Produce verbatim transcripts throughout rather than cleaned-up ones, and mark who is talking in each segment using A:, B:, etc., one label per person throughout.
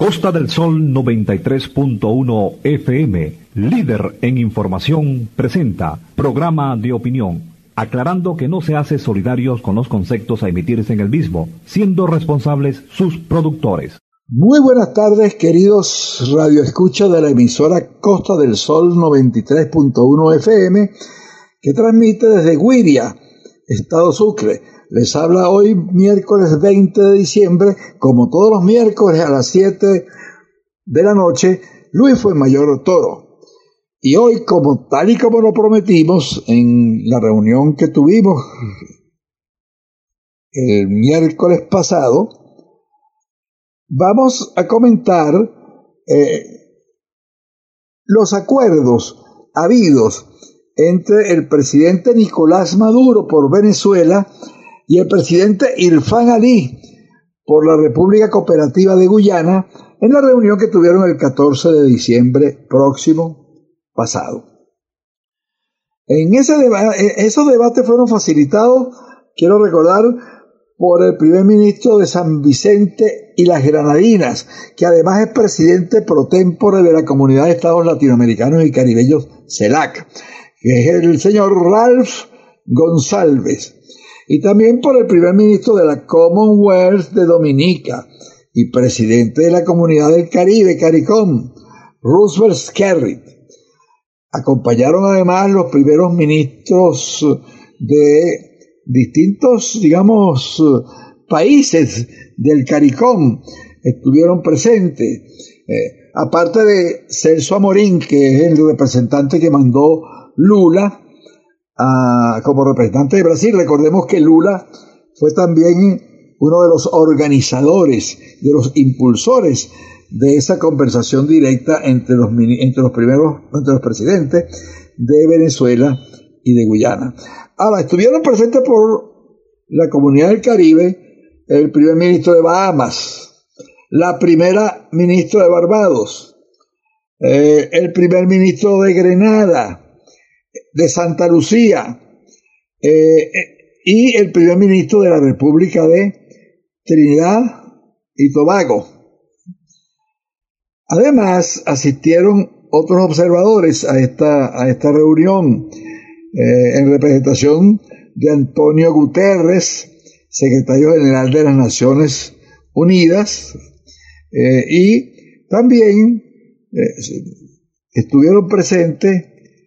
A: Costa del Sol noventa y tres punto uno F M, líder en información, presenta programa de opinión, aclarando que no se hace solidarios con los conceptos a emitirse en el mismo, siendo responsables sus productores.
B: Muy buenas tardes, queridos radioescuchas de la emisora Costa del Sol noventa y tres punto uno F M, que transmite desde Guiria, Estado Sucre. Les habla hoy miércoles veinte de diciembre, como todos los miércoles a las siete de la noche, Luis Fuenmayor Toro. Y hoy, como tal y como lo prometimos en la reunión que tuvimos el miércoles pasado, vamos a comentar eh, los acuerdos habidos entre el presidente Nicolás Maduro por Venezuela y el presidente Irfán Ali por la República Cooperativa de Guyana en la reunión que tuvieron el catorce de diciembre próximo pasado. En ese deba- esos debates fueron facilitados, quiero recordar, por el primer ministro de San Vicente y las Granadinas, que además es presidente pro tempore de la Comunidad de Estados Latinoamericanos y Caribeños, CELAC, que es el señor Ralph González. Y también por el primer ministro de la Commonwealth de Dominica y presidente de la Comunidad del Caribe, CARICOM, Roosevelt Skerrit. Acompañaron además los primeros ministros de distintos, digamos, países del CARICOM. Estuvieron presentes, eh, aparte de Celso Amorín, que es el representante que mandó Lula a, como representante de Brasil. Recordemos que Lula fue también uno de los organizadores, de los impulsores de esa conversación directa entre los, entre los primeros, entre los presidentes de Venezuela y de Guyana. Ahora, estuvieron presentes por la Comunidad del Caribe el primer ministro de Bahamas, la primera ministra de Barbados, eh, el primer ministro de Grenada, de Santa Lucía, eh, y el primer ministro de la República de Trinidad y Tobago. Además, asistieron otros observadores a esta, a esta reunión, eh, en representación de Antonio Guterres, secretario general de las Naciones Unidas, eh, y también eh, estuvieron presentes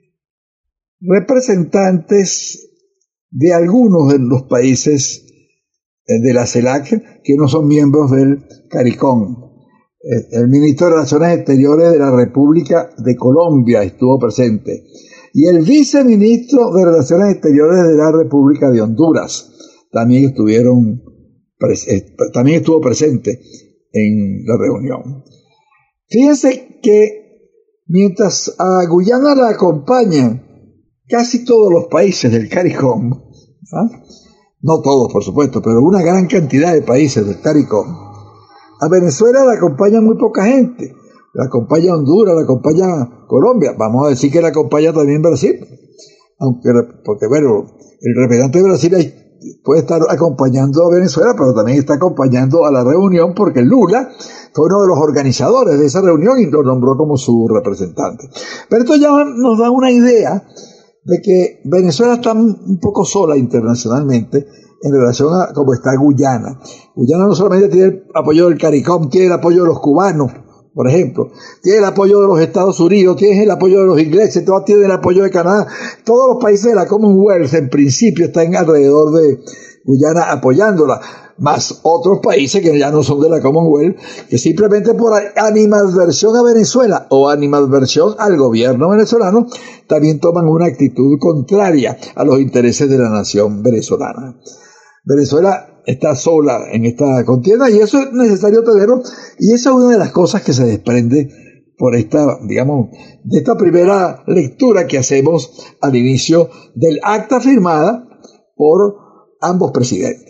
B: representantes de algunos de los países de la CELAC que no son miembros del CARICOM. El ministro de Relaciones Exteriores de la República de Colombia estuvo presente y el viceministro de Relaciones Exteriores de la República de Honduras también estuvieron también estuvo presente en la reunión. Fíjense que mientras a Guyana la acompañan casi todos los países del CARICOM, ¿ah? No todos, por supuesto, pero una gran cantidad de países del CARICOM. A Venezuela la acompaña muy poca gente. La acompaña Honduras, la acompaña Colombia. Vamos a decir que la acompaña también Brasil. Aunque, porque bueno, el representante de Brasil puede estar acompañando a Venezuela, pero también está acompañando a la reunión porque Lula fue uno de los organizadores de esa reunión y lo nombró como su representante. Pero esto ya nos da una idea de que Venezuela está un poco sola internacionalmente en relación a cómo está Guyana. Guyana no solamente tiene el apoyo del CARICOM, tiene el apoyo de los cubanos, por ejemplo, tiene el apoyo de los Estados Unidos, tiene el apoyo de los ingleses, todo tiene el apoyo de Canadá. Todos los países de la Commonwealth en principio están alrededor de Guyana apoyándola, más otros países que ya no son de la Commonwealth, que simplemente por animadversión a Venezuela o animadversión al gobierno venezolano, también toman una actitud contraria a los intereses de la nación venezolana. Venezuela está sola en esta contienda y eso es necesario tenerlo, y esa es una de las cosas que se desprende por esta, digamos, de esta primera lectura que hacemos al inicio del acta firmada por ambos presidentes.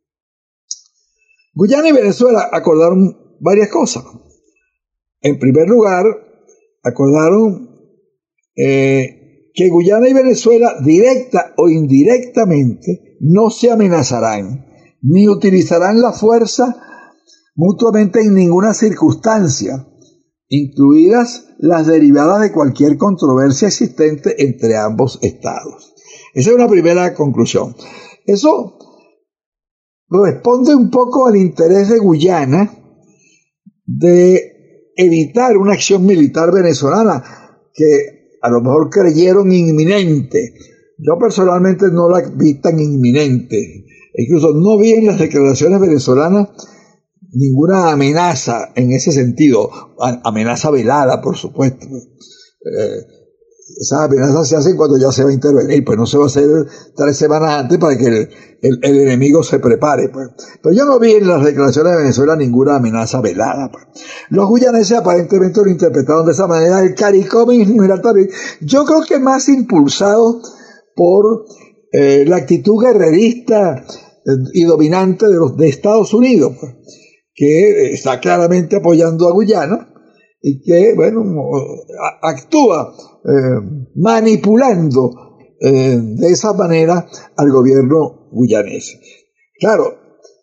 B: Guyana y Venezuela acordaron varias cosas. En primer lugar, acordaron eh, que Guyana y Venezuela, directa o indirectamente, no se amenazarán, ni utilizarán la fuerza mutuamente en ninguna circunstancia, incluidas las derivadas de cualquier controversia existente entre ambos estados. Esa es una primera conclusión. Eso responde un poco al interés de Guyana de evitar una acción militar venezolana que a lo mejor creyeron inminente. Yo personalmente no la vi tan inminente. Incluso no vi en las declaraciones venezolanas ninguna amenaza en ese sentido, amenaza velada, por supuesto. Eh, esas amenazas se hacen cuando ya se va a intervenir, pues no se va a hacer tres semanas antes para que el, el, el enemigo se prepare. Pues. Pero yo no vi en las declaraciones de Venezuela ninguna amenaza velada. Pues. Los guyaneses aparentemente lo interpretaron de esa manera, el CARICOM migratorio, yo creo que más impulsado por eh, la actitud guerrerista y dominante de los de Estados Unidos, pues, que está claramente apoyando a Guyana y que, bueno, actúa eh, manipulando eh, de esa manera al gobierno guyanés. Claro,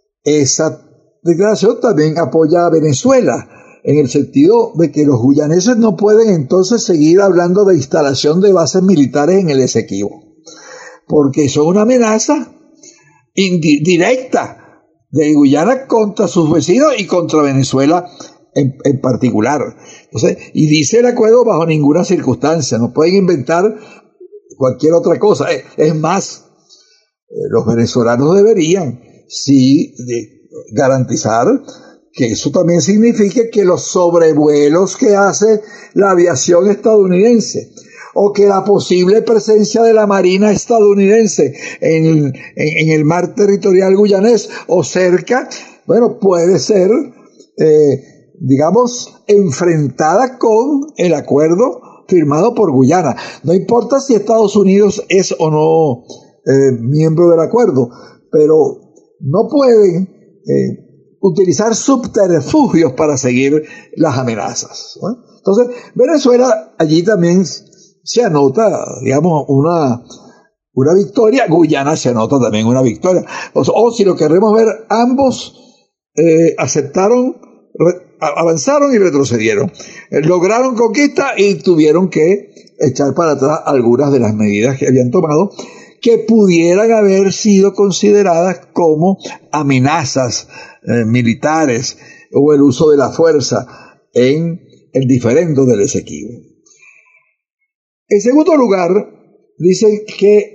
B: esa declaración también apoya a Venezuela, en el sentido de que los guyaneses no pueden entonces seguir hablando de instalación de bases militares en el Esequibo, porque son una amenaza indirecta de Guyana contra sus vecinos y contra Venezuela en, en particular. Entonces, y dice el acuerdo, bajo ninguna circunstancia, no pueden inventar cualquier otra cosa. Es, es más, eh, los venezolanos deberían sí de garantizar que eso también signifique que los sobrevuelos que hace la aviación estadounidense o que la posible presencia de la Marina estadounidense en, en, en el mar territorial guyanés o cerca, bueno, puede ser, eh, digamos, enfrentada con el acuerdo firmado por Guyana. No importa si Estados Unidos es o no eh, miembro del acuerdo, pero no pueden eh, utilizar subterfugios para seguir las amenazas, ¿no? Entonces, Venezuela allí también se anota, digamos, una, una victoria. Guyana se anota también una victoria. O, o si lo queremos ver, ambos eh, aceptaron, re, avanzaron y retrocedieron. Eh, lograron conquista y tuvieron que echar para atrás algunas de las medidas que habían tomado que pudieran haber sido consideradas como amenazas eh, militares o el uso de la fuerza en el diferendo del Esequibo. En segundo lugar, dicen que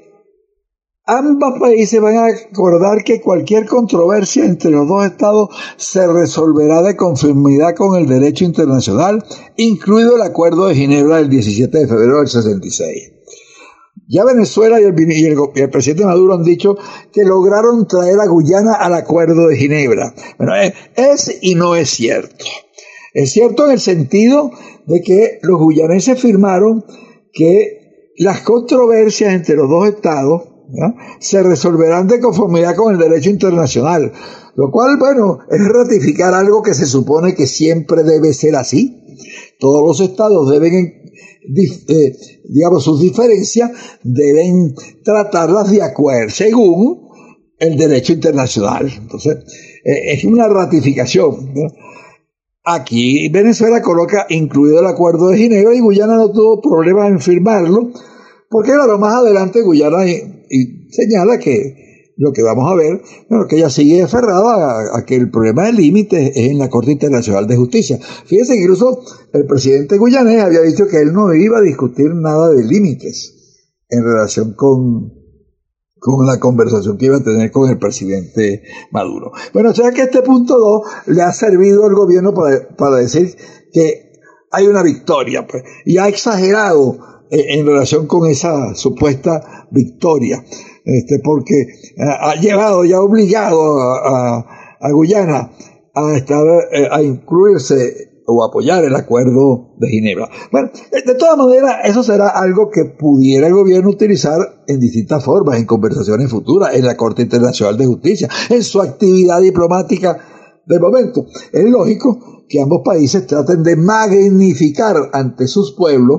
B: ambos países van a acordar que cualquier controversia entre los dos estados se resolverá de conformidad con el derecho internacional, incluido el Acuerdo de Ginebra del diecisiete de febrero del sesenta y seis. Ya Venezuela y el, y, el, y el presidente Maduro han dicho que lograron traer a Guyana al Acuerdo de Ginebra. Bueno, es, es y no es cierto. Es cierto en el sentido de que los guyaneses firmaron que las controversias entre los dos estados, ¿ya?, se resolverán de conformidad con el derecho internacional, lo cual, bueno, es ratificar algo que se supone que siempre debe ser así. Todos los estados deben, eh, digamos, sus diferencias deben tratarlas de acuerdo, según el derecho internacional. Entonces, eh, es una ratificación, ¿no? Aquí Venezuela coloca incluido el Acuerdo de Ginebra y Guyana no tuvo problemas en firmarlo, porque claro, más adelante Guyana y, y señala que lo que vamos a ver, bueno, que ella sigue aferrada a, a que el problema del límite es en la Corte Internacional de Justicia. Fíjense que incluso el presidente guyanés había dicho que él no iba a discutir nada de límites en relación con con la conversación que iba a tener con el presidente Maduro. Bueno, o sea que este punto dos le ha servido al gobierno para, para decir que hay una victoria, pues, y ha exagerado en, en relación con esa supuesta victoria, este, porque ha, ha llevado, ya ha obligado a, a, a Guyana a estar, a incluirse o apoyar el Acuerdo de Ginebra. Bueno, de todas maneras, eso será algo que pudiera el gobierno utilizar en distintas formas, en conversaciones futuras, en la Corte Internacional de Justicia, en su actividad diplomática del momento. Es lógico que ambos países traten de magnificar ante sus pueblos,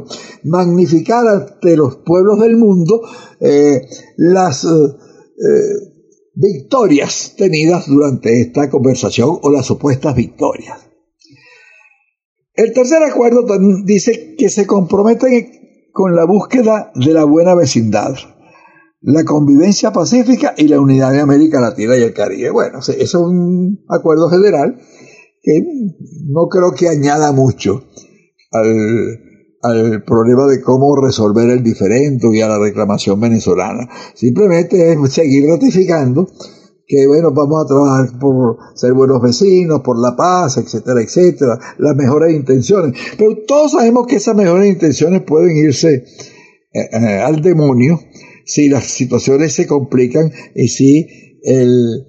B: magnificar ante los pueblos del mundo, eh, las, eh, victorias tenidas durante esta conversación o las supuestas victorias. El tercer acuerdo también dice que se comprometen con la búsqueda de la buena vecindad, la convivencia pacífica y la unidad de América Latina y el Caribe. Bueno, eso es un acuerdo general que no creo que añada mucho al, al problema de cómo resolver el diferendo y a la reclamación venezolana. Simplemente es seguir ratificando que, bueno, vamos a trabajar por ser buenos vecinos, por la paz, etcétera, etcétera, las mejores intenciones. Pero todos sabemos que esas mejores intenciones pueden irse eh, eh, al demonio si las situaciones se complican y si el,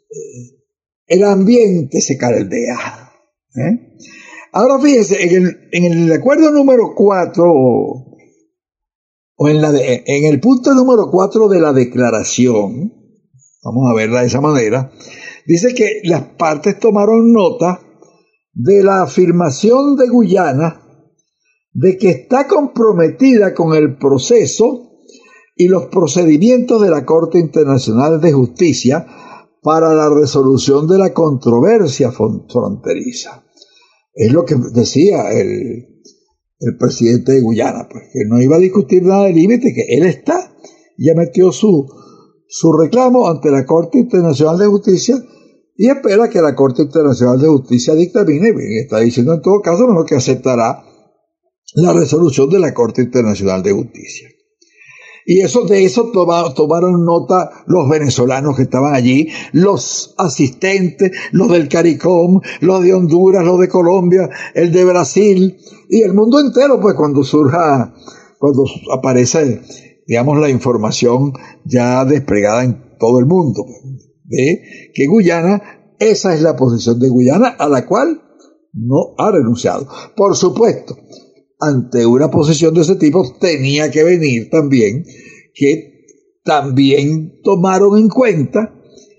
B: el ambiente se caldea. ¿eh? Ahora fíjense, en el, en el acuerdo número cuatro, o, o en, la de, en el punto número cuatro de la declaración, vamos a verla de esa manera, dice que las partes tomaron nota de la afirmación de Guyana de que está comprometida con el proceso y los procedimientos de la Corte Internacional de Justicia para la resolución de la controversia fronteriza. Es lo que decía el, el presidente de Guyana, pues, que no iba a discutir nada de límite, que él está, ya metió su, su reclamo ante la Corte Internacional de Justicia y espera que la Corte Internacional de Justicia dictamine, y está diciendo en todo caso mejor que aceptará la resolución de la Corte Internacional de Justicia. Y eso, de eso toma, tomaron nota los venezolanos que estaban allí, los asistentes, los del CARICOM, los de Honduras, los de Colombia, el de Brasil y el mundo entero, pues cuando surja, cuando aparece, digamos, la información ya desplegada en todo el mundo, de que Guyana, esa es la posición de Guyana a la cual no ha renunciado. Por supuesto, ante una posición de ese tipo tenía que venir también que también tomaron en cuenta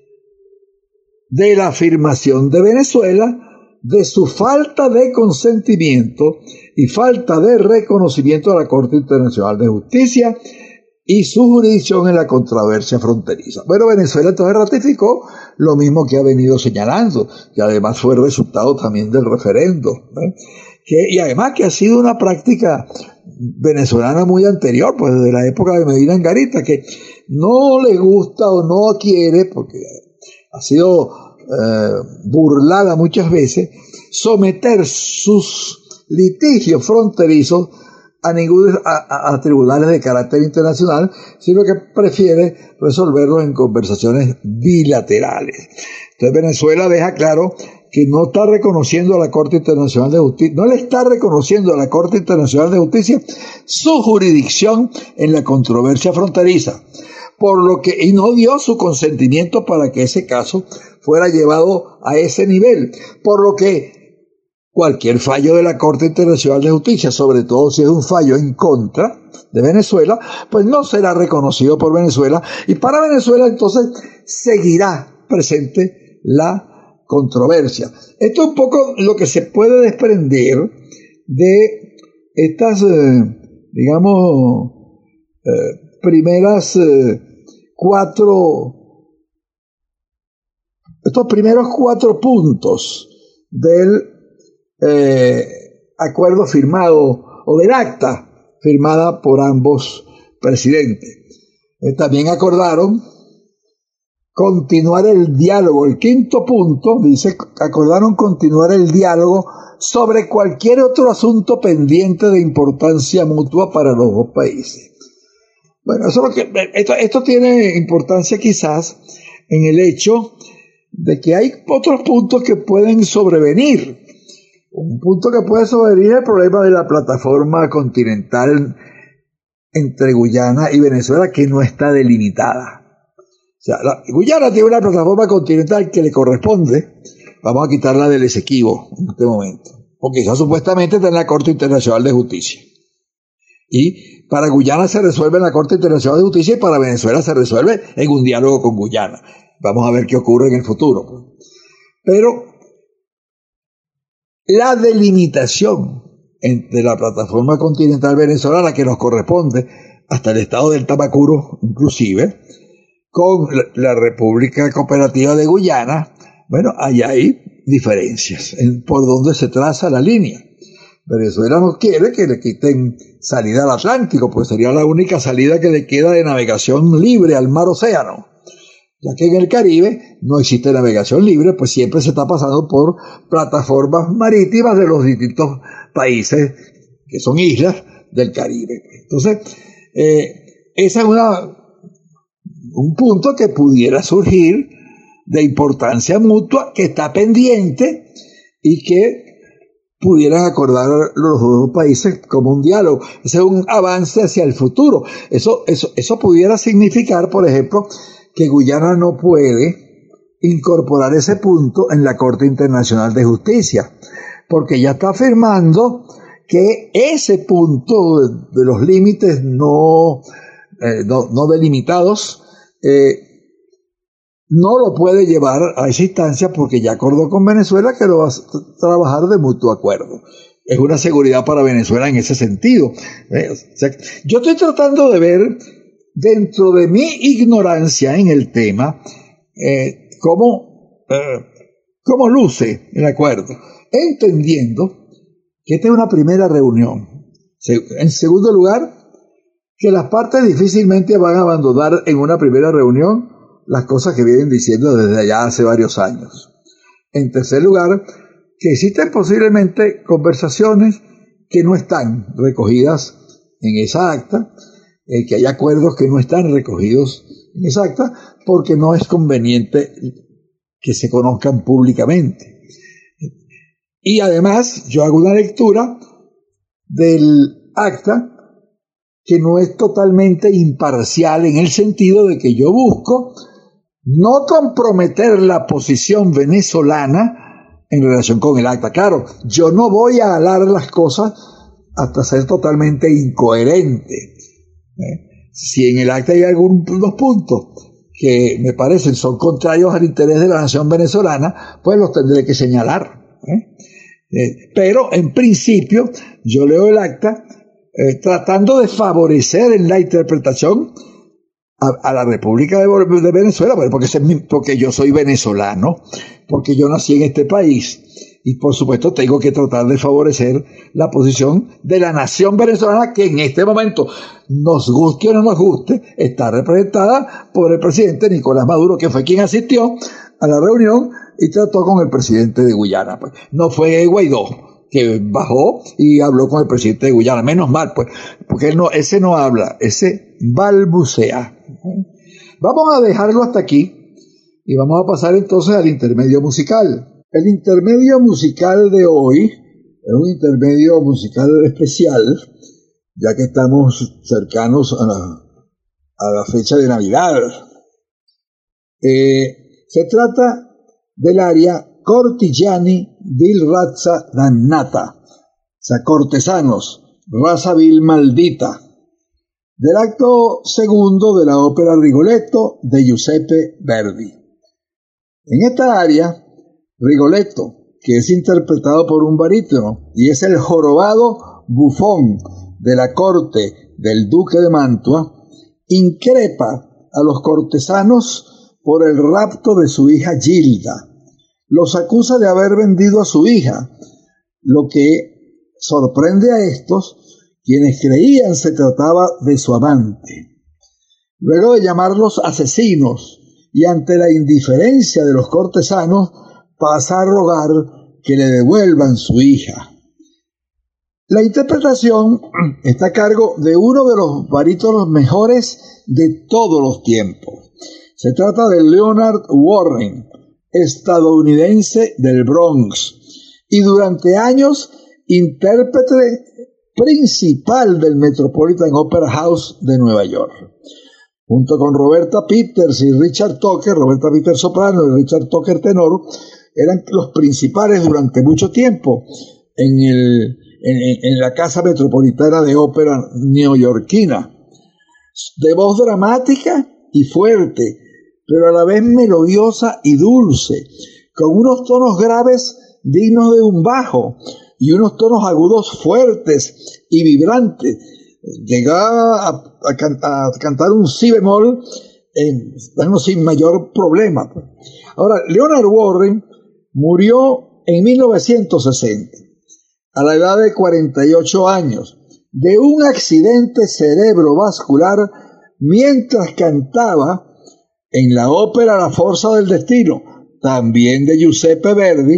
B: de la afirmación de Venezuela de su falta de consentimiento y falta de reconocimiento a la Corte Internacional de Justicia y su jurisdicción en la controversia fronteriza. Bueno, Venezuela entonces ratificó lo mismo que ha venido señalando, que además fue el resultado también del referendo, ¿eh? Que, y además que ha sido una práctica venezolana muy anterior, pues desde la época de Medina Angarita, que no le gusta o no quiere, porque ha sido eh, burlada muchas veces, someter sus litigios fronterizos a, ningún, a, a, a tribunales de carácter internacional, sino que prefiere resolverlos en conversaciones bilaterales. Entonces Venezuela deja claro que no está reconociendo a la Corte Internacional de Justicia, no le está reconociendo a la Corte Internacional de Justicia su jurisdicción en la controversia fronteriza, por lo que, y no dio su consentimiento para que ese caso fuera llevado a ese nivel, por lo que cualquier fallo de la Corte Internacional de Justicia, sobre todo si es un fallo en contra de Venezuela, pues no será reconocido por Venezuela, y para Venezuela entonces seguirá presente la controversia. Esto es un poco lo que se puede desprender de estas, eh, digamos, eh, primeras eh, cuatro, estos primeros cuatro puntos del eh, acuerdo firmado o del acta firmada por ambos presidentes. Eh, también acordaron continuar el diálogo. El quinto punto dice, acordaron continuar el diálogo sobre cualquier otro asunto pendiente de importancia mutua para los dos países. Bueno, eso es lo que, esto, esto tiene importancia quizás en el hecho de que hay otros puntos que pueden sobrevenir. Un punto que puede sobrevenir es el problema de la plataforma continental entre Guyana y Venezuela, que no está delimitada. O sea, la, Guyana tiene una plataforma continental que le corresponde, vamos a quitarla del Esequibo en este momento, porque eso supuestamente está en la Corte Internacional de Justicia. Y para Guyana se resuelve en la Corte Internacional de Justicia y para Venezuela se resuelve en un diálogo con Guyana. Vamos a ver qué ocurre en el futuro. Pero la delimitación entre la plataforma continental venezolana que nos corresponde hasta el estado del Tamacuro inclusive, con la República Cooperativa de Guyana, bueno, allá hay diferencias en por dónde se traza la línea. Venezuela no quiere que le quiten salida al Atlántico, pues sería la única salida que le queda de navegación libre al mar Océano. Ya que en el Caribe no existe navegación libre, pues siempre se está pasando por plataformas marítimas de los distintos países que son islas del Caribe. Entonces, eh, ese es una, un punto que pudiera surgir de importancia mutua, que está pendiente y que pudieran acordar los dos países como un diálogo. Ese es un avance hacia el futuro. Eso, eso, eso pudiera significar, por ejemplo, que Guyana no puede incorporar ese punto en la Corte Internacional de Justicia, porque ya está afirmando que ese punto de, de los límites no, eh, no, no delimitados eh, no lo puede llevar a esa instancia, porque ya acordó con Venezuela que lo va a trabajar de mutuo acuerdo. Es una seguridad para Venezuela en ese sentido. ¿Eh? O sea, yo estoy tratando de ver, dentro de mi ignorancia en el tema, eh, cómo, eh, cómo luce el acuerdo, entendiendo que esta es una primera reunión. En segundo lugar, que las partes difícilmente van a abandonar en una primera reunión las cosas que vienen diciendo desde allá hace varios años. En tercer lugar, que existen posiblemente conversaciones que no están recogidas en esa acta, eh, que hay acuerdos que no están recogidos en esa acta, porque no es conveniente que se conozcan públicamente. Y además, yo hago una lectura del acta que no es totalmente imparcial, en el sentido de que yo busco no comprometer la posición venezolana en relación con el acta. Claro, yo no voy a alar las cosas hasta ser totalmente incoherente. ¿Eh? Si en el acta hay algunos puntos que me parecen son contrarios al interés de la nación venezolana, pues los tendré que señalar. ¿Eh? Eh, pero en principio yo leo el acta eh, tratando de favorecer en la interpretación a, a la República de, de Venezuela, porque, porque yo soy venezolano, porque yo nací en este país, y por supuesto tengo que tratar de favorecer la posición de la nación venezolana, que en este momento, nos guste o no nos guste, está representada por el presidente Nicolás Maduro, que fue quien asistió a la reunión y trató con el presidente de Guyana. Pues no fue Guaidó, que bajó y habló con el presidente de Guyana. Menos mal, pues, porque él no, ese no habla, ese balbucea. Vamos a dejarlo hasta aquí y vamos a pasar entonces al intermedio musical. El intermedio musical de hoy es un intermedio musical especial, ya que estamos cercanos a la, a la fecha de Navidad. Eh, se trata del aria Cortigiani vil razza dannata, o sea, cortesanos, raza vil maldita, del acto segundo de la ópera Rigoletto de Giuseppe Verdi. En esta aria, Rigoletto, que es interpretado por un barítono y es el jorobado bufón de la corte del duque de Mantua, increpa a los cortesanos por el rapto de su hija Gilda. Los acusa de haber vendido a su hija, lo que sorprende a estos, quienes creían se trataba de su amante. Luego de llamarlos asesinos y ante la indiferencia de los cortesanos, pasa a rogar que le devuelvan su hija. La interpretación está a cargo de uno de los barítonos mejores de todos los tiempos. Se trata de Leonard Warren, estadounidense del Bronx, y durante años intérprete principal del Metropolitan Opera House de Nueva York. Junto con Roberta Peters y Richard Tucker, Roberta Peters soprano y Richard Tucker tenor, eran los principales durante mucho tiempo en, el, en, en la Casa Metropolitana de Ópera neoyorquina. De voz dramática y fuerte, pero a la vez melodiosa y dulce, con unos tonos graves dignos de un bajo y unos tonos agudos fuertes y vibrantes. Llegaba a, a, a cantar un si bemol en, bueno, sin mayor problema. Ahora, Leonard Warren murió en mil novecientos sesenta, a la edad de cuarenta y ocho años, de un accidente cerebrovascular mientras cantaba en la ópera La Forza del Destino, también de Giuseppe Verdi,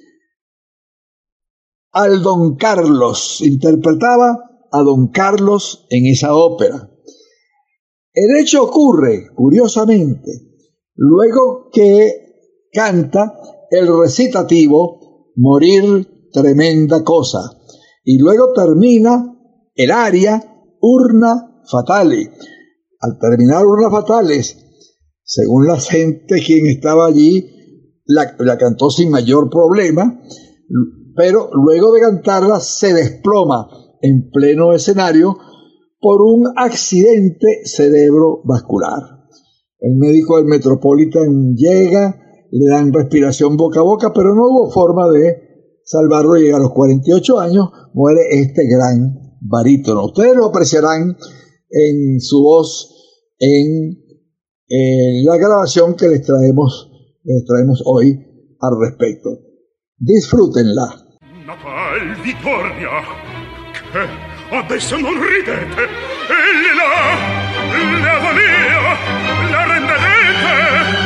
B: al Don Carlos. Interpretaba a Don Carlos en esa ópera. El hecho ocurre, curiosamente, luego que canta el recitativo Morir tremenda cosa, y luego termina el aria Urna Fatale. Al terminar Urna Fatales, según la gente quien estaba allí, la, la cantó sin mayor problema, pero luego de cantarla se desploma en pleno escenario por un accidente cerebrovascular. El médico del Metropolitan llega, le dan respiración boca a boca, pero no hubo forma de salvarlo. Llega a los cuarenta y ocho años, muere este gran barítono. Ustedes lo apreciarán en su voz en, en la grabación que les traemos, les traemos hoy al respecto. Disfrútenla.
C: Natal Vittoria, che adesso non ridete, e là, la volea, la renderete.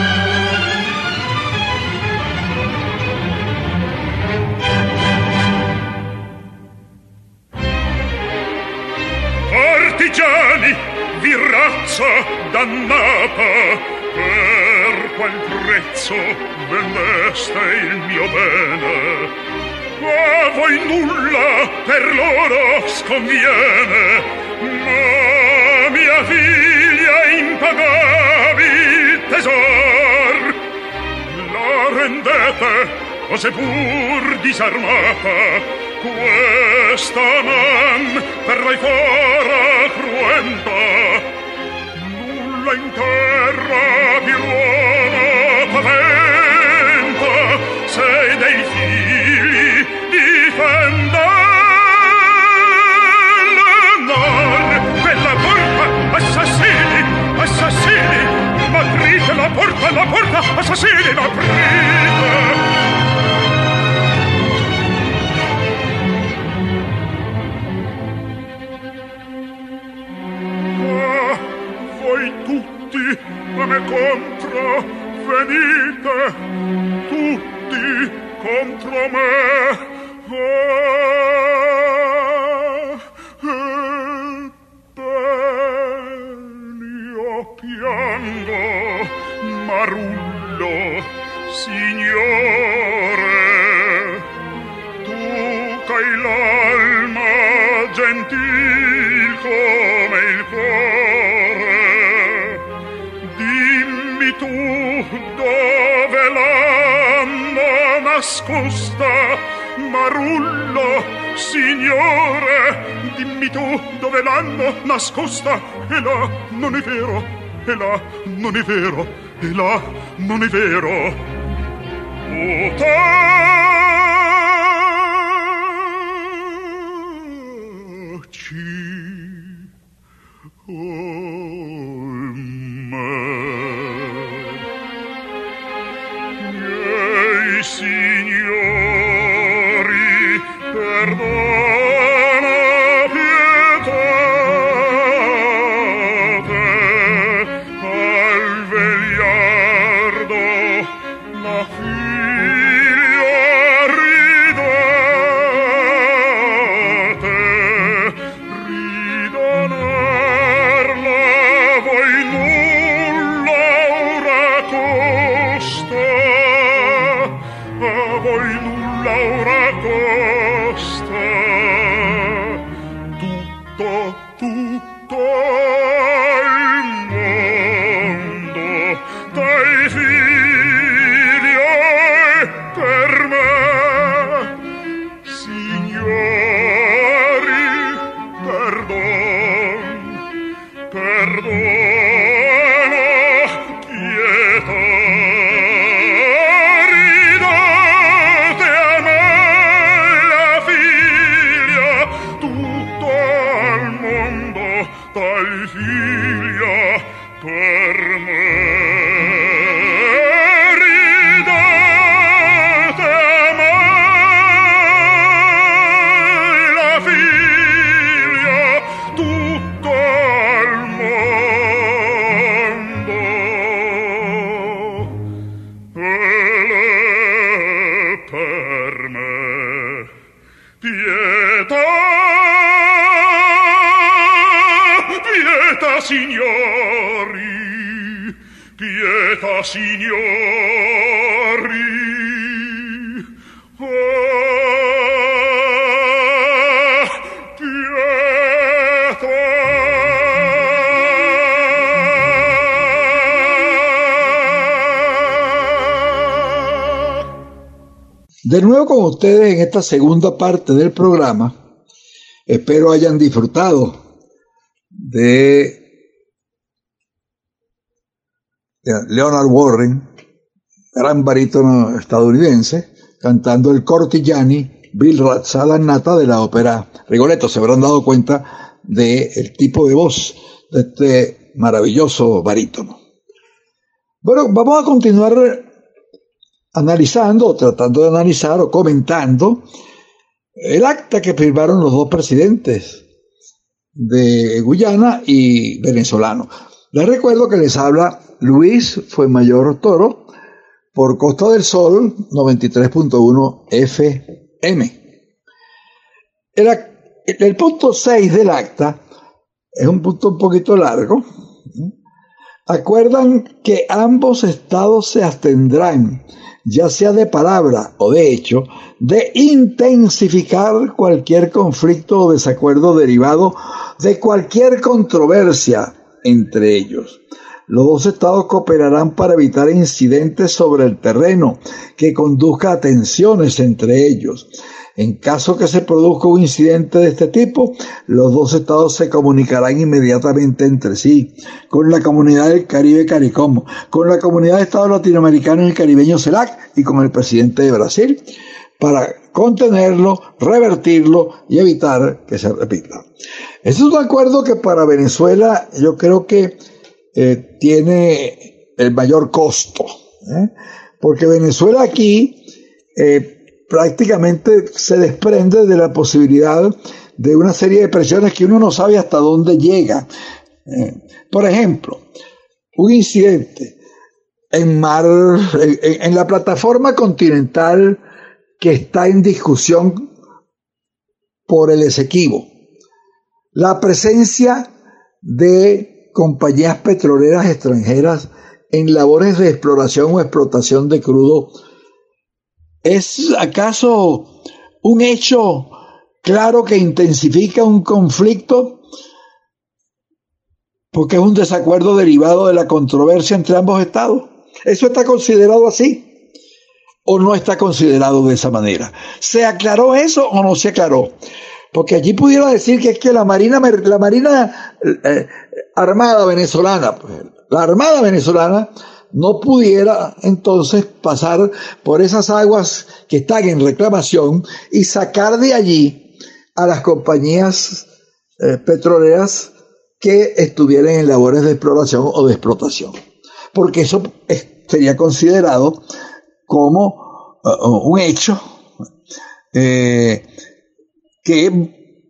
C: Artigiani, vi razza dannata, per qual prezzo vendeste il mio bene? A voi nulla per loro sconviene, ma mia figlia impagabil tesor la rendete, o seppur disarmata, questa man per voi fora cruenta. Nulla in terra di Roma patenta, se dei figli difenda non quella porta, assassini, assassini, m'aprite la porta, la porta, assassini, m'aprite. Ah, voi tutti a me contro venite, tutti contro me. Ah, e bene io piango, Marullo, signore, tu c'hai l'alma gentil come il cuore, dimmi tu dove l'hanno nascosta, Marullo, signore, dimmi tu dove l'hanno nascosta. E là non è vero, e là non è vero, e là non è vero. Taci, oh me, miei signori, perdona pietate al vegliardo la figlia pietà, signori, pietà, signori. Oh, pietà.
B: De nuevo con ustedes en esta segunda parte del programa. Espero hayan disfrutado de Leonard Warren, gran barítono estadounidense, cantando el Cortigiani, Bill Razza Dannata de la ópera Rigoletto. Se habrán dado cuenta del tipo de voz de este maravilloso barítono. Bueno, vamos a continuar analizando, o tratando de analizar, o comentando el acta que firmaron los dos presidentes de Guyana y venezolano. Les recuerdo que les habla Luis Fuenmayor Toro por Costa del Sol noventa y tres punto uno F M. El, el punto seis del acta es un punto un poquito largo. Acuerdan que ambos estados se abstendrán, ya sea de palabra o de hecho, de intensificar cualquier conflicto o desacuerdo derivado de cualquier controversia entre ellos. Los dos estados cooperarán para evitar incidentes sobre el terreno que conduzca a tensiones entre ellos. En caso que se produzca un incidente de este tipo, los dos estados se comunicarán inmediatamente entre sí, con la comunidad del Caribe CARICOM, con la comunidad de estados latinoamericanos y caribeños CELAC y con el presidente de Brasil, para contenerlo, revertirlo y evitar que se repita. Este es un acuerdo que para Venezuela yo creo que eh, tiene el mayor costo, ¿eh? porque Venezuela aquí eh, prácticamente se desprende de la posibilidad de una serie de presiones que uno no sabe hasta dónde llega. Eh, por ejemplo, un incidente en mar, en, en la plataforma continental que está en discusión por el Esequibo. La presencia de compañías petroleras extranjeras en labores de exploración o explotación de crudo, ¿es acaso un hecho claro que intensifica un conflicto? Porque es un desacuerdo derivado de la controversia entre ambos estados. ¿Eso está considerado así? ¿O no está considerado de esa manera? ¿Se aclaró eso o no se aclaró? Porque allí pudiera decir que es que la Marina, la Marina eh, Armada venezolana, la Armada venezolana no pudiera entonces pasar por esas aguas que están en reclamación y sacar de allí a las compañías eh, petroleras que estuvieran en labores de exploración o de explotación. Porque eso es, sería considerado como uh, un hecho eh, que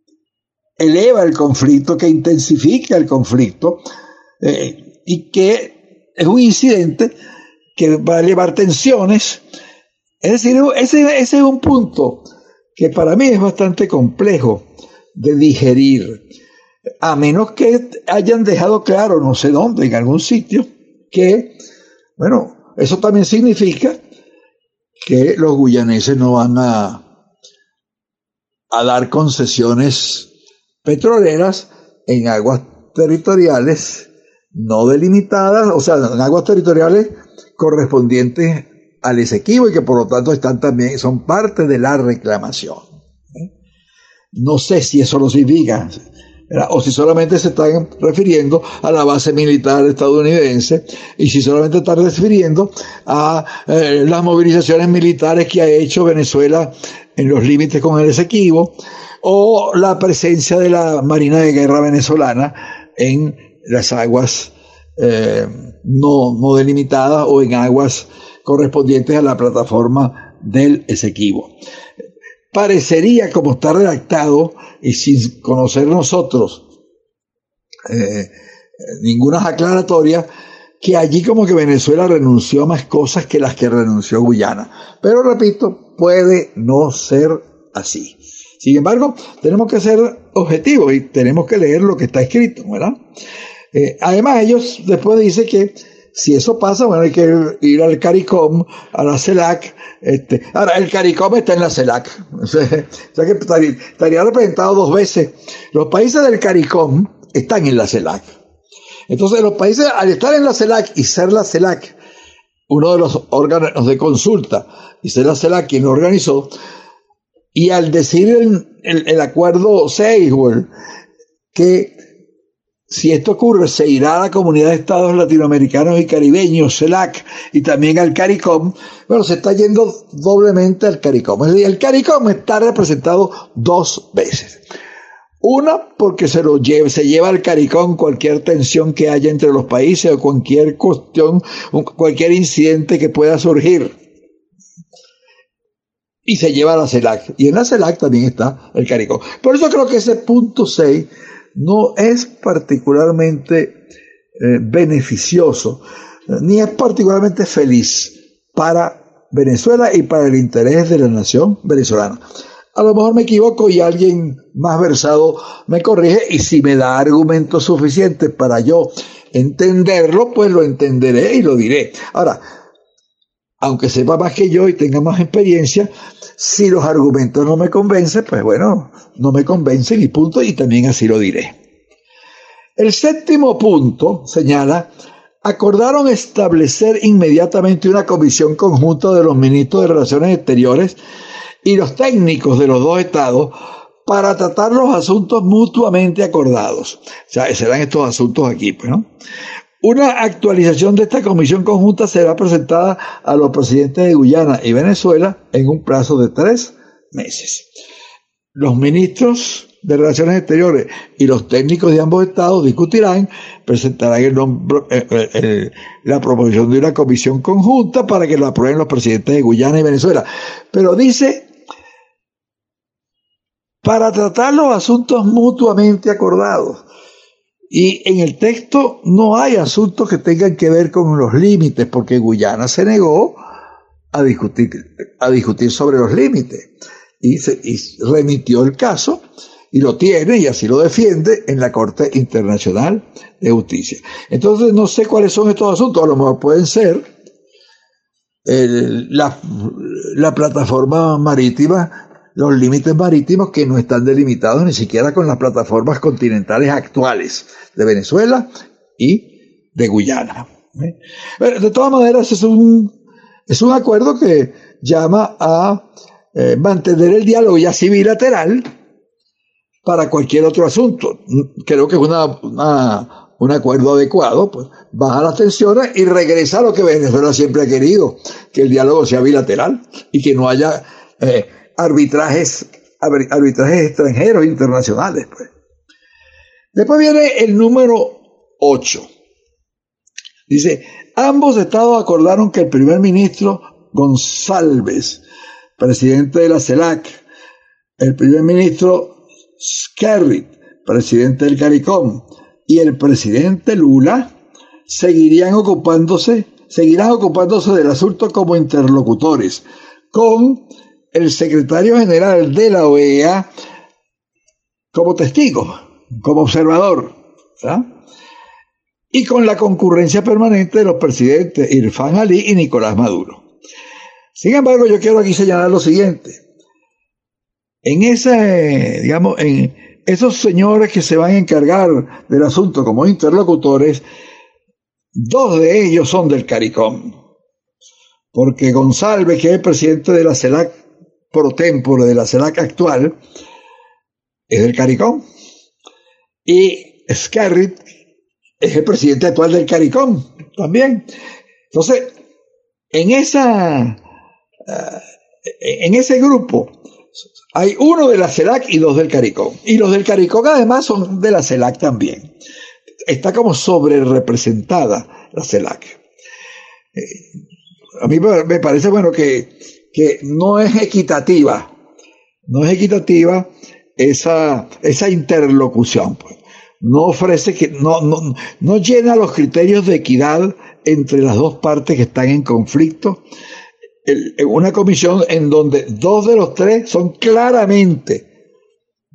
B: eleva el conflicto, que intensifica el conflicto eh, y que es un incidente que va a elevar tensiones. Es decir, ese, ese es un punto que para mí es bastante complejo de digerir, a menos que hayan dejado claro, no sé dónde, en algún sitio, que, bueno, eso también significa que los guyaneses no van a, a dar concesiones petroleras en aguas territoriales no delimitadas, o sea, en aguas territoriales correspondientes al Esequibo y que por lo tanto están también, son parte de la reclamación. ¿Eh? No sé si eso lo significa, ¿verdad? O si solamente se están refiriendo a la base militar estadounidense y si solamente están refiriendo a eh, las movilizaciones militares que ha hecho Venezuela en los límites con el Esequibo o la presencia de la Marina de Guerra venezolana en las aguas eh, no, no delimitadas o en aguas correspondientes a la plataforma del Esequibo. Parecería, como está redactado y sin conocer nosotros eh, ninguna aclaratoria, que allí como que Venezuela renunció a más cosas que las que renunció Guyana. Pero repito, puede no ser así. Sin embargo, tenemos que ser objetivos y tenemos que leer lo que está escrito, ¿verdad? Eh, además, ellos después dicen que si eso pasa, bueno, hay que ir al CARICOM, a la CELAC. Este, ahora, el CARICOM está en la CELAC. O sea, o sea que estaría, estaría representado dos veces. Los países del CARICOM están en la CELAC. Entonces, los países, al estar en la CELAC y ser la CELAC uno de los órganos de consulta, y ser la CELAC quien lo organizó, y al decir el, el, el acuerdo Seychelles que si esto ocurre, se irá a la Comunidad de Estados Latinoamericanos y Caribeños, CELAC, y también al CARICOM, bueno, se está yendo doblemente al CARICOM. Es decir, el CARICOM está representado dos veces. Una, porque se lo lleva, se lleva al CARICOM cualquier tensión que haya entre los países o cualquier cuestión, cualquier incidente que pueda surgir. Y se lleva a la CELAC. Y en la CELAC también está el CARICOM. Por eso creo que ese punto seis no es particularmente eh, beneficioso, ni es particularmente feliz para Venezuela y para el interés de la nación venezolana. A lo mejor me equivoco y alguien más versado me corrige, y si me da argumentos suficientes para yo entenderlo, pues lo entenderé y lo diré. Ahora, aunque sepa más que yo y tenga más experiencia, si los argumentos no me convencen, pues bueno, no me convencen y punto, y también así lo diré. El séptimo punto señala: acordaron establecer inmediatamente una comisión conjunta de los ministros de Relaciones Exteriores y los técnicos de los dos estados para tratar los asuntos mutuamente acordados. O sea, serán estos asuntos aquí, pues, ¿no? Una actualización de esta comisión conjunta será presentada a los presidentes de Guyana y Venezuela en un plazo de tres meses. Los ministros de Relaciones Exteriores y los técnicos de ambos estados discutirán, presentarán el nombre, el, el, la proposición de una comisión conjunta para que la aprueben los presidentes de Guyana y Venezuela. Pero dice, para tratar los asuntos mutuamente acordados. Y en el texto no hay asuntos que tengan que ver con los límites, porque Guyana se negó a discutir, a discutir sobre los límites. Y, se, y remitió el caso, y lo tiene, y así lo defiende, en la Corte Internacional de Justicia. Entonces no sé cuáles son estos asuntos. A lo mejor pueden ser el, la, la plataforma marítima, los límites marítimos que no están delimitados ni siquiera con las plataformas continentales actuales de Venezuela y de Guyana. ¿Eh? Pero de todas maneras es un, es un acuerdo que llama a eh, mantener el diálogo ya así bilateral para cualquier otro asunto. Creo que es una, una, un acuerdo adecuado, pues baja las tensiones y regresa a lo que Venezuela siempre ha querido, que el diálogo sea bilateral y que no haya eh, arbitrajes, arbitrajes extranjeros, internacionales, pues. Después viene el número ocho. Dice, ambos estados acordaron que el primer ministro González, presidente de la CELAC, el primer ministro Skerrit, presidente del CARICOM, y el presidente Lula seguirían ocupándose, seguirán ocupándose del asunto como interlocutores, con el secretario general de la O E A como testigo, como observador, ¿verdad? Y con la concurrencia permanente de los presidentes Irfan Ali y Nicolás Maduro. Sin embargo, yo quiero aquí señalar lo siguiente. En ese, digamos, en esos señores que se van a encargar del asunto como interlocutores, dos de ellos son del CARICOM. Porque González, que es el presidente de la CELAC pro tempore, de la CELAC actual, es del CARICOM. Y Skerrit es el presidente actual del CARICOM también. Entonces, en esa, uh, en ese grupo hay uno de la CELAC y dos del CARICOM. Y los del CARICOM además son de la CELAC también. Está como sobre representada la CELAC. Eh, a mí me parece, bueno, que, que no es equitativa, no es equitativa esa, esa interlocución, pues. No ofrece que, no, no, no llena los criterios de equidad entre las dos partes que están en conflicto. El, una comisión en donde dos de los tres son claramente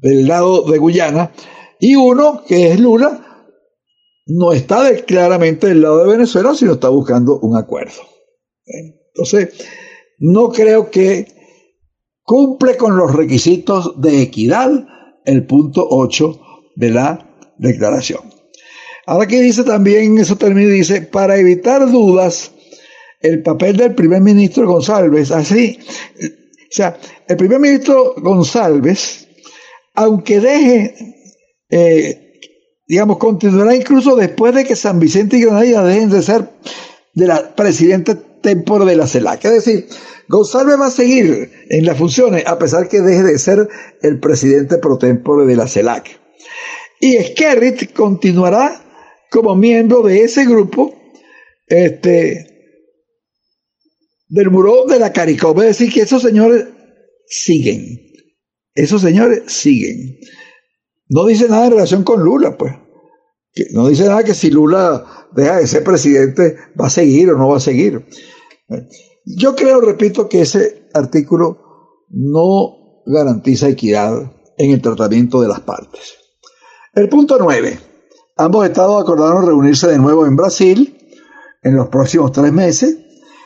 B: del lado de Guyana, y uno, que es Lula, no está de, claramente del lado de Venezuela, sino está buscando un acuerdo. Entonces, no creo que cumple con los requisitos de equidad el punto ocho de la declaración. Ahora aquí dice también, eso termina y dice, para evitar dudas, el papel del primer ministro González, así, o sea, el primer ministro González, aunque deje, eh, digamos, continuará incluso después de que San Vicente y Granadilla dejen de ser de la presidente tempore de la CELAC. Es decir, González va a seguir en las funciones a pesar que deje de ser el presidente pro tempore de la CELAC. Y Skerrit continuará como miembro de ese grupo, este, del Buró de la CARICOM. Es decir, que esos señores siguen. Esos señores siguen. No dice nada en relación con Lula, pues. Que no dice nada que si Lula deja de ser presidente va a seguir o no va a seguir. Yo creo, repito, que ese artículo no garantiza equidad en el tratamiento de las partes. El punto nueve. Ambos estados acordaron reunirse de nuevo en Brasil en los próximos tres meses.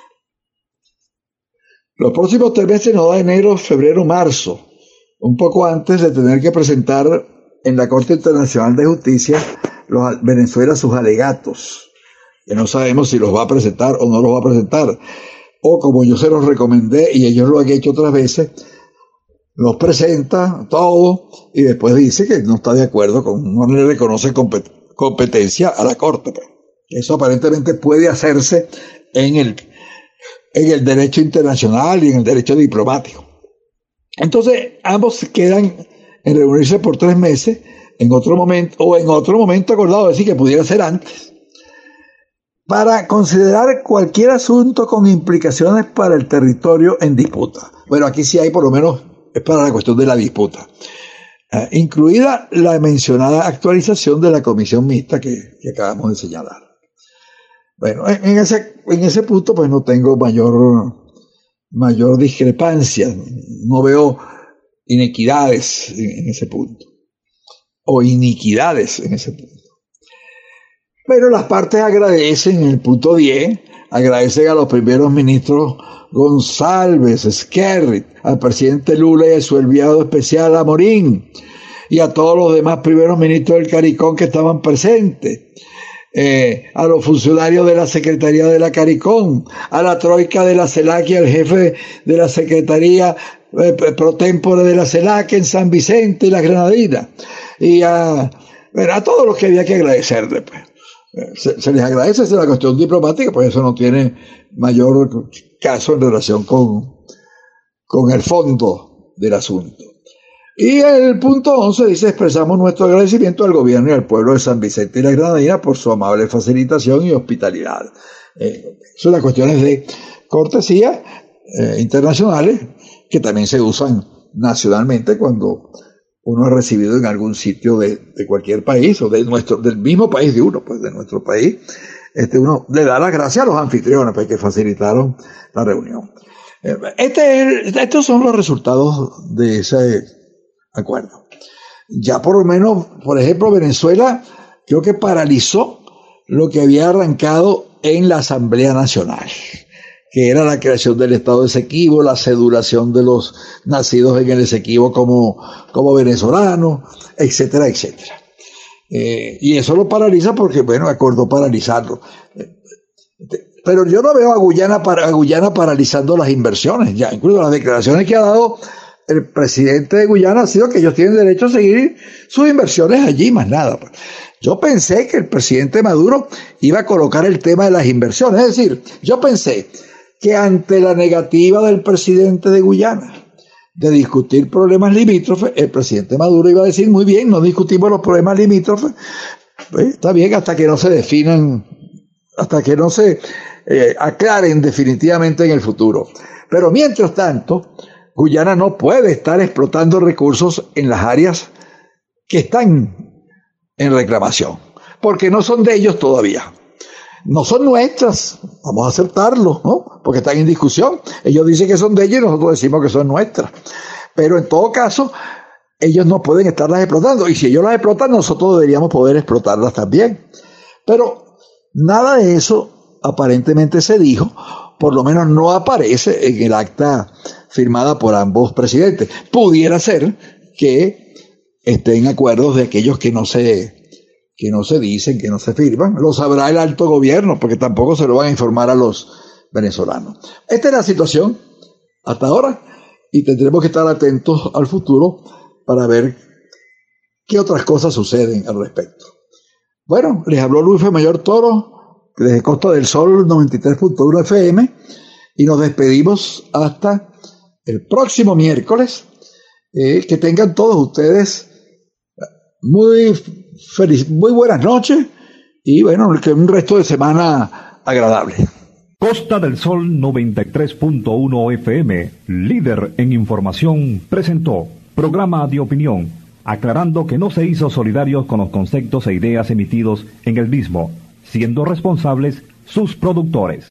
B: Los próximos tres meses nos da enero, febrero, marzo, un poco antes de tener que presentar en la Corte Internacional de Justicia los, Venezuela sus alegatos, que no sabemos si los va a presentar o no los va a presentar, o como yo se los recomendé y ellos lo han hecho otras veces, los presenta todo y después dice que no está de acuerdo con, no le reconoce compet, competencia a la Corte. Eso aparentemente puede hacerse en el en el derecho internacional y en el derecho diplomático. Entonces, ambos quedan en reunirse por tres meses, en otro momento, o en otro momento acordado, decir que pudiera ser antes, para considerar cualquier asunto con implicaciones para el territorio en disputa. Bueno, aquí sí hay, por lo menos, es para la cuestión de la disputa. Eh, incluida la mencionada actualización de la comisión mixta que, que acabamos de señalar. Bueno, en ese, en ese punto pues no tengo mayor, mayor discrepancia, no veo inequidades en ese punto, o iniquidades en ese punto. Pero las partes agradecen, en el punto diez, agradecen a los primeros ministros González, Skerrit, al presidente Lula y a su enviado especial Amorín, y a todos los demás primeros ministros del CARICOM que estaban presentes. Eh, a los funcionarios de la Secretaría de la CARICOM, a la troika de la CELAC y al jefe de la Secretaría eh, pro tempore de la CELAC en San Vicente y las Granadinas, y a, bueno, a todos los que había que agradecerle. Pues. Se, se les agradece, es la cuestión diplomática, pues eso no tiene mayor caso en relación con, con el fondo del asunto. Y el punto once dice, expresamos nuestro agradecimiento al gobierno y al pueblo de San Vicente y las Granadinas por su amable facilitación y hospitalidad. Eh, son las cuestiones de cortesía eh, internacionales que también se usan nacionalmente cuando uno es recibido en algún sitio de, de cualquier país o de nuestro, del mismo país de uno, pues de nuestro país. Este, uno le da las gracias a los anfitriones pues, que facilitaron la reunión. Eh, este, estos son los resultados de ese acuerdo. Ya por lo menos, por ejemplo, Venezuela creo que paralizó lo que había arrancado en la Asamblea Nacional, que era la creación del Estado Esequibo, la cedulación de los nacidos en el Esequibo como, como venezolanos, etcétera, etcétera. Eh, y eso lo paraliza porque, bueno, acordó paralizarlo. Pero yo no veo a Guyana, a Guyana paralizando las inversiones, ya incluso las declaraciones que ha dado el presidente de Guyana ha sido que ellos tienen derecho a seguir sus inversiones allí, más nada. Yo pensé que el presidente Maduro iba a colocar el tema de las inversiones. Es decir, yo pensé que ante la negativa del presidente de Guyana de discutir problemas limítrofes, el presidente Maduro iba a decir, muy bien, no discutimos los problemas limítrofes, pues, está bien hasta que no se definan, hasta que no se eh, aclaren definitivamente en el futuro. Pero mientras tanto, Guyana no puede estar explotando recursos en las áreas que están en reclamación, porque no son de ellos todavía. No son nuestras, vamos a aceptarlo, ¿no? Porque están en discusión. Ellos dicen que son de ellos y nosotros decimos que son nuestras. Pero en todo caso, ellos no pueden estarlas explotando. Y si ellos las explotan, nosotros deberíamos poder explotarlas también. Pero nada de eso aparentemente se dijo, por lo menos no aparece en el acta firmada por ambos presidentes. Pudiera ser que estén acuerdos de aquellos que no se, que no se dicen, que no se firman. Lo sabrá el alto gobierno, porque tampoco se lo van a informar a los venezolanos. Esta es la situación hasta ahora y tendremos que estar atentos al futuro para ver qué otras cosas suceden al respecto. Bueno, les habló Luis F. Mayor Toro desde Costa del Sol noventa y tres punto uno F M y nos despedimos hasta el próximo miércoles. Eh, que tengan todos ustedes muy feliz, muy buenas noches y bueno, que un resto de semana agradable.
A: Costa del Sol noventa y tres punto uno F M, líder en información, presentó programa de opinión, aclarando que no se hizo solidarios con los conceptos e ideas emitidos en el mismo, siendo responsables sus productores.